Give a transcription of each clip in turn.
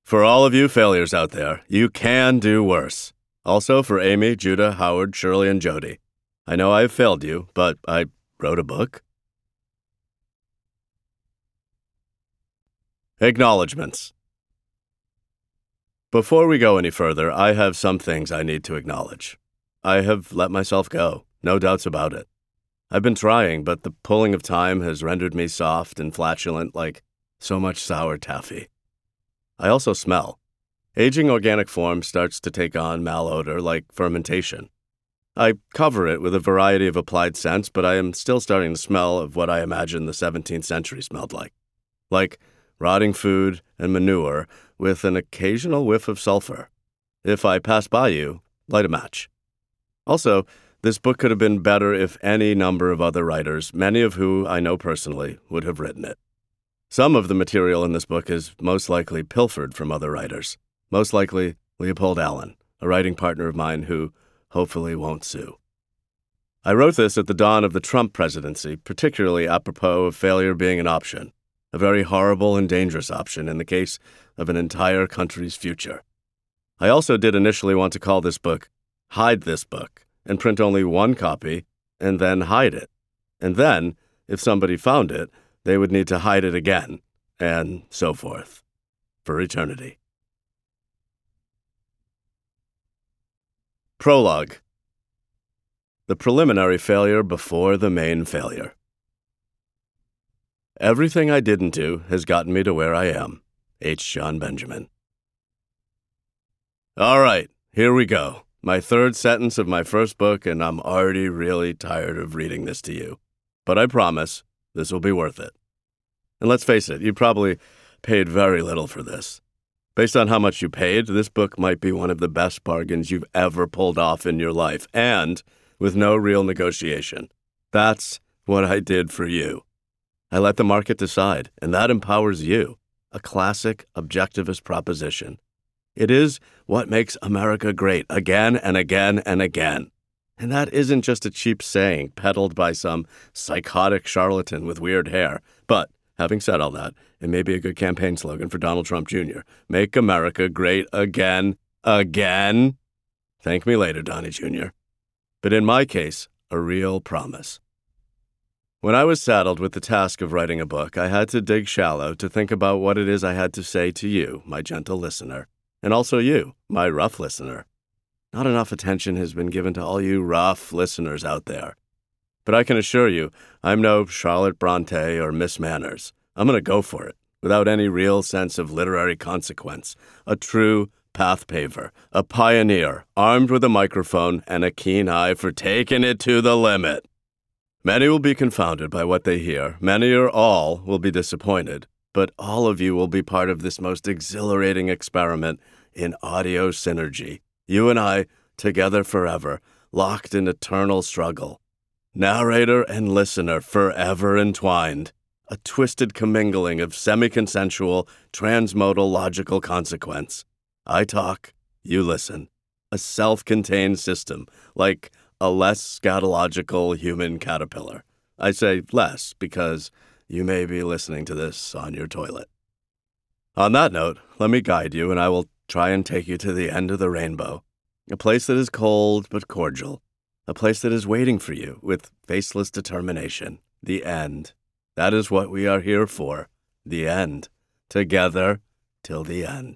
For all of you failures out there, you can do worse. Also for Amy, Judah, Howard, Shirley, and Jody. I know I've failed you, but I wrote a book. Acknowledgements. Before we go any further, I have some things I need to acknowledge. I have let myself go, no doubts about it. I've been trying, but the pulling of time has rendered me soft and flatulent like so much sour taffy. I also smell. Aging organic form starts to take on malodor like fermentation. I cover it with a variety of applied scents, but I am still starting to smell of what I imagine the 17th century smelled like rotting food and manure with an occasional whiff of sulfur. If I pass by you, light a match. Also, this book could have been better if any number of other writers, many of whom I know personally, would have written it. Some of the material in this book is most likely pilfered from other writers. Most likely Leopold Allen, a writing partner of mine who hopefully won't sue. I wrote this at the dawn of the Trump presidency, particularly apropos of failure being an option, a very horrible and dangerous option in the case of an entire country's future. I also did initially want to call this book Hide This Book, and print only one copy, and then hide it. And then, if somebody found it, they would need to hide it again, and so forth, for eternity. Prologue. The preliminary failure before the main failure. Everything I didn't do has gotten me to where I am. H. John Benjamin. All right, here we go. My third sentence of my first book, and I'm already really tired of reading this to you. But I promise, this will be worth it. And let's face it, you probably paid very little for this. Based on how much you paid, this book might be one of the best bargains you've ever pulled off in your life, and with no real negotiation. That's what I did for you. I let the market decide, and that empowers you. A classic objectivist proposition. It is what makes America great again and again and again. And that isn't just a cheap saying peddled by some psychotic charlatan with weird hair. But, having said all that, it may be a good campaign slogan for Donald Trump Jr. Make America great again, again. Thank me later, Donnie Jr. But in my case, a real promise. When I was saddled with the task of writing a book, I had to dig shallow to think about what it is I had to say to you, my gentle listener. And also you, my rough listener. Not enough attention has been given to all you rough listeners out there. But I can assure you, I'm no Charlotte Bronte or Miss Manners. I'm going to go for it, without any real sense of literary consequence. A true path paver, a pioneer, armed with a microphone and a keen eye for taking it to the limit. Many will be confounded by what they hear. Many or all will be disappointed. But all of you will be part of this most exhilarating experiment in audio synergy. You and I, together forever, locked in eternal struggle. Narrator and listener forever entwined. A twisted commingling of semi-consensual, transmodal logical consequence. I talk, you listen. A self-contained system, like a less scatological human caterpillar. I say less because you may be listening to this on your toilet. On that note, let me guide you, and I will try and take you to the end of the rainbow. A place that is cold but cordial. A place that is waiting for you with faceless determination. The end. That is what we are here for. The end. Together till the end.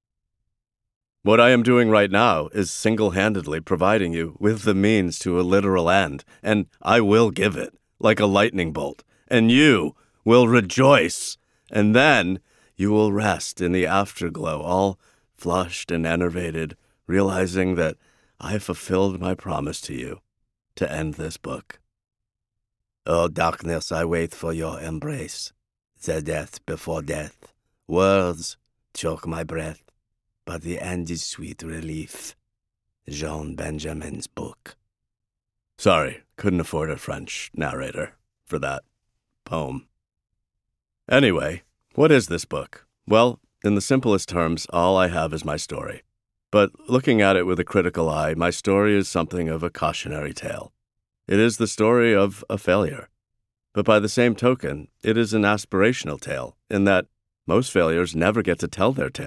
What I am doing right now is single-handedly providing you with the means to a literal end, and I will give it, like a lightning bolt. And you will rejoice, and then you will rest in the afterglow, all flushed and enervated, realizing that I fulfilled my promise to you to end this book. Oh, darkness, I wait for your embrace, the death before death. Words choke my breath, but the end is sweet relief. Jean Benjamin's book. Sorry, couldn't afford a French narrator for that poem. Anyway, what is this book? Well, in the simplest terms, all I have is my story. But looking at it with a critical eye, my story is something of a cautionary tale. It is the story of a failure. But by the same token, it is an aspirational tale, in that most failures never get to tell their tale.